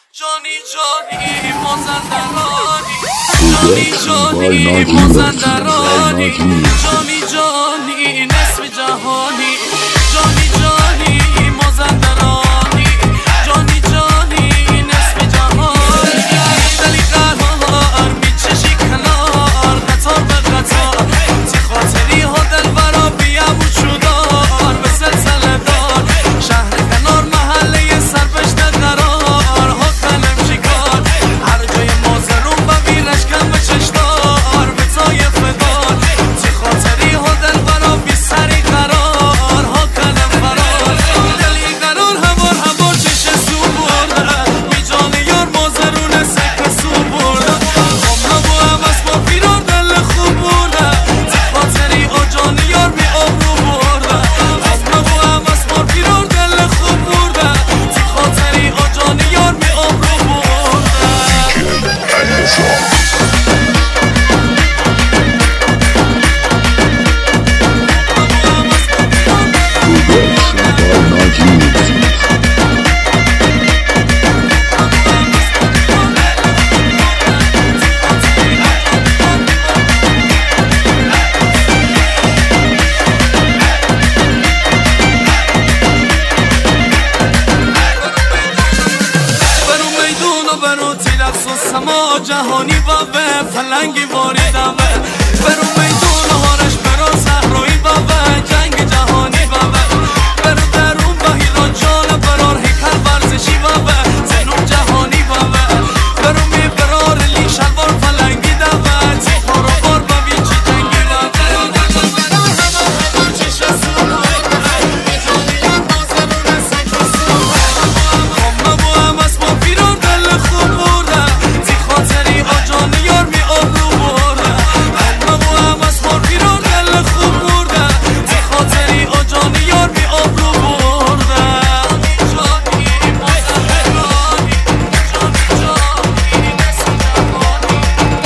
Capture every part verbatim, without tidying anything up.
جانی جانی مازندرانی جانی جانی مازندرانی جانی جانی نصف جهانی جانی جانی مازندرانی جانی جانی نصف جهانی دلی قرار میچشی کنار قطار به قطار تی خاطری ها دل برا بیام و چودار به سلسله دار شهر کنار محله سرپشت قرار ها کنم شکار هر جای مازرون ببینش کم به چشدار به طایف دار تی خاطری ها دل برا بی سری قرار ها کنم فرار دلی قرار همار همار چش سو برده بی جان یار مازرون سک سو برده خم نبو هم از با پیرار دل خوب برده تی خاطری ها جان یار بی آبرو برده خم نبو هم از با پیرار دل خوب برده تی خاطری ها جان یار بی آبرو برده سما جهانی با به فلنگی واریدم برو میدون هارش برا صحرایی با به جنگ جهانی با به برو درون با هیران جان برار هیکل ورزشی با به زنون جهانی با به برو می برار لی شلوار فلنگی دوه تی خورو بار با بیچی جنگی با به برو همه همه چیش سو میزانی هم بازرون سک سو همه با هم از با پیران دل خوب برده خاطری آجان یار می آبرو برده همه با هم از مار پیران دل خوب برده تی خاطری آجان یار می آبرو برده جانی مازندرانی جانی جانی نصف جهانی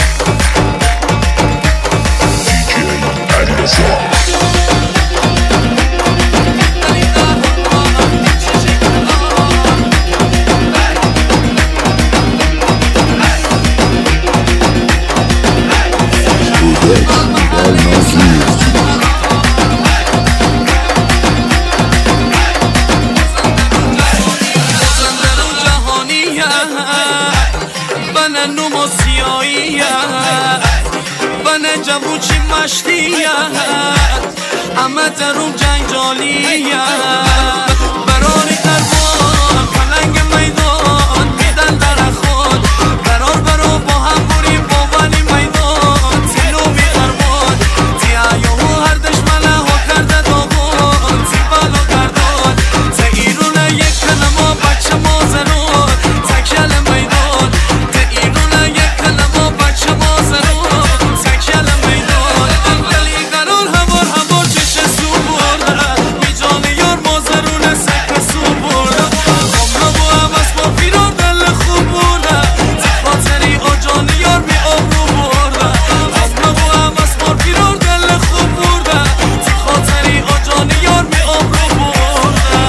بنه نوم و سیاییه بنه جبوچی مشتیه همه درون جنجالیه براری قربان پلنگ میدان میدن در خود قرار برو با هم بریم با ولی میدان تینو می قربان تی ایوهو هر دشمنه ها کرده داغون تی بلا گردان تی ایرونه یک کلمه بچه مازرون تکل میدان تی ایرونه یک کلمه بچه مازرون تکل میدان دلی قرار همار همار چش سو برده بی جان یار مازرون سک سو برده خم نبو هم از با پیران دل خوب برده تی خاطری آجان یار بی آبرو برده خم نبو هم از با پیران دل خوب برده تی خاطری آجان یار بی آبرو برده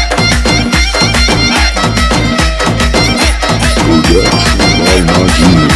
Production by Najee.